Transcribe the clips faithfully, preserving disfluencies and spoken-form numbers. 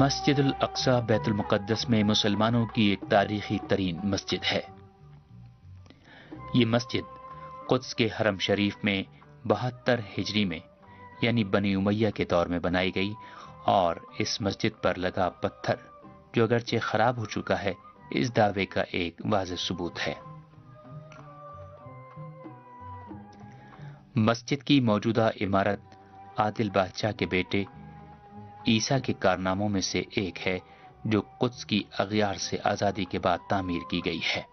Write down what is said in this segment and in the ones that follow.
مسجد Al-Aqsa بیت المقدس میں مسلمانوں کی ایک تاریخی ترین مسجد ہے۔ یہ مسجد قدس کے حرم شریف میں بہتر ہجری میں یعنی بنی امیہ کے دور میں بنائی گئی، اور اس مسجد پر لگا پتھر جو اگرچہ خراب ہو چکا ہے، اس دعوے کا ایک واضح ثبوت ہے۔ مسجد کی موجودہ عمارت عادل بادشاہ کے بیٹے عیسیٰ کے کارناموں میں سے ایک ہے، جو قدس کی اغیار سے آزادی کے بعد تعمیر کی گئی ہے۔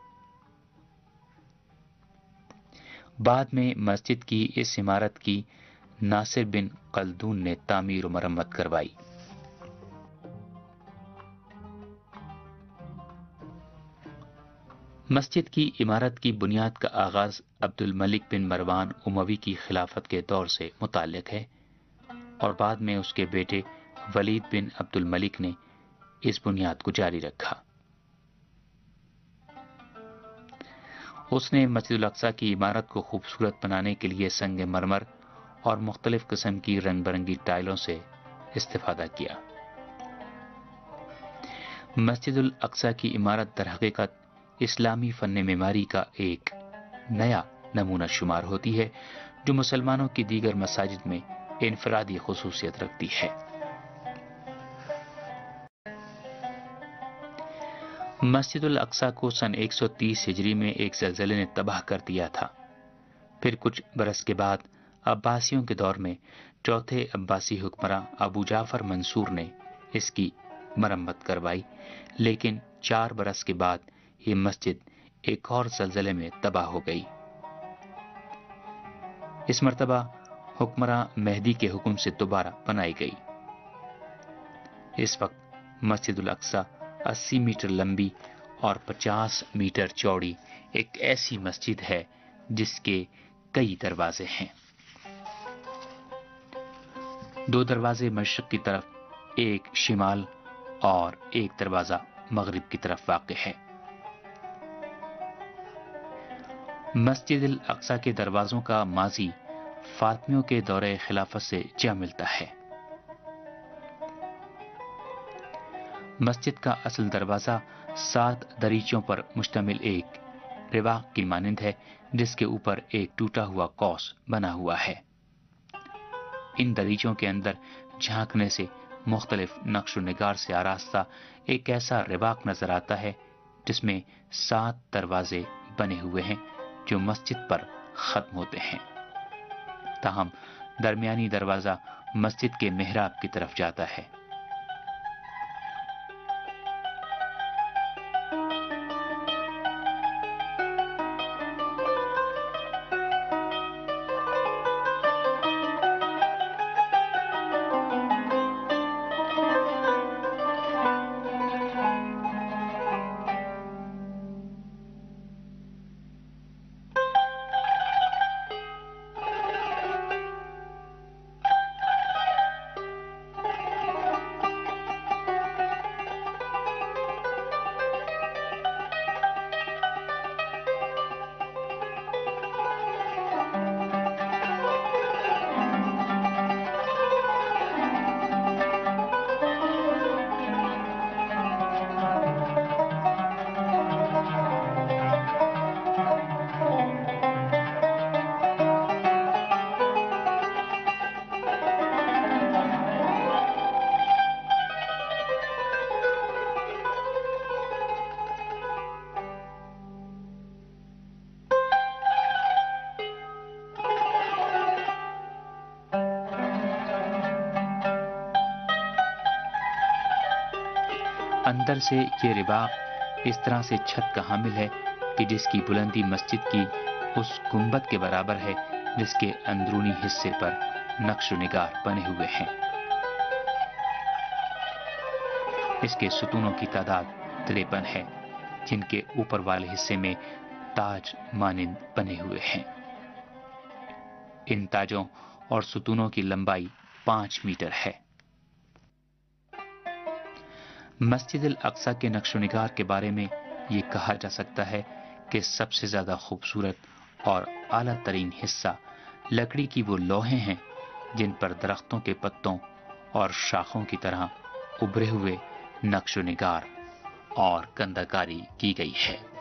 بعد میں مسجد کی اس عمارت کی ناصر بن خلدون نے تعمیر و مرمت کروائی۔ مسجد کی عمارت کی بنیاد کا آغاز عبد الملک بن مروان اموی کی خلافت کے دور سے متعلق ہے، اور بعد میں اس کے بیٹے ولید بن عبد الملک نے اس بنیاد کو جاری رکھا۔ اس نے مسجد الاقصی کی عمارت کو خوبصورت بنانے کے لیے سنگ مرمر اور مختلف قسم کی رنگ برنگی ٹائلوں سے استفادہ کیا۔ مسجد الاقصی کی عمارت در حقیقت اسلامی فن معماری کا ایک نیا نمونہ شمار ہوتی ہے، جو مسلمانوں کی دیگر مساجد میں انفرادی خصوصیت رکھتی ہے۔ مسجد الاقصی کو سن ایک سو تیس ہجری میں ایک زلزلے نے تباہ کر دیا تھا۔ پھر کچھ برس کے بعد عباسیوں کے دور میں چوتھے عباسی حکمراں ابو جعفر منصور نے اس کی مرمت کروائی، لیکن چار برس کے بعد یہ مسجد ایک اور زلزلے میں تباہ ہو گئی۔ اس مرتبہ حکمراں مہدی کے حکم سے دوبارہ بنائی گئی۔ اس وقت مسجد الاقصی اسی میٹر لمبی اور پچاس میٹر چوڑی ایک ایسی مسجد ہے جس کے کئی دروازے ہیں۔ دو دروازے مشرق کی طرف، ایک شمال اور ایک دروازہ مغرب کی طرف واقع ہے۔ مسجد الاقصی کے دروازوں کا ماضی فاطمیوں کے دور خلافت سے جا ملتا ہے۔ مسجد کا اصل دروازہ سات دریچوں پر مشتمل ایک رواق کی مانند ہے، جس کے اوپر ایک ٹوٹا ہوا قوس بنا ہوا ہے۔ ان دریچوں کے اندر جھانکنے سے مختلف نقش و نگار سے آراستہ ایک ایسا رواق نظر آتا ہے جس میں سات دروازے بنے ہوئے ہیں جو مسجد پر ختم ہوتے ہیں۔ تاہم درمیانی دروازہ مسجد کے محراب کی طرف جاتا ہے۔ اندر سے یہ رواق اس طرح سے چھت کا حامل ہے کہ جس کی بلندی مسجد کی اس گنبد کے برابر ہے جس کے اندرونی حصے پر نقش و نگار بنے ہوئے ہیں۔ اس کے ستونوں کی تعداد تریپن ہے، جن کے اوپر والے حصے میں تاج مانند بنے ہوئے ہیں۔ ان تاجوں اور ستونوں کی لمبائی پانچ میٹر ہے۔ مسجد الاقصی کے نقش و نگار کے بارے میں یہ کہا جا سکتا ہے کہ سب سے زیادہ خوبصورت اور اعلیٰ ترین حصہ لکڑی کی وہ لوحیں ہیں جن پر درختوں کے پتوں اور شاخوں کی طرح उभरे हुए नक्शो निगार और कंदाकारी की गई है।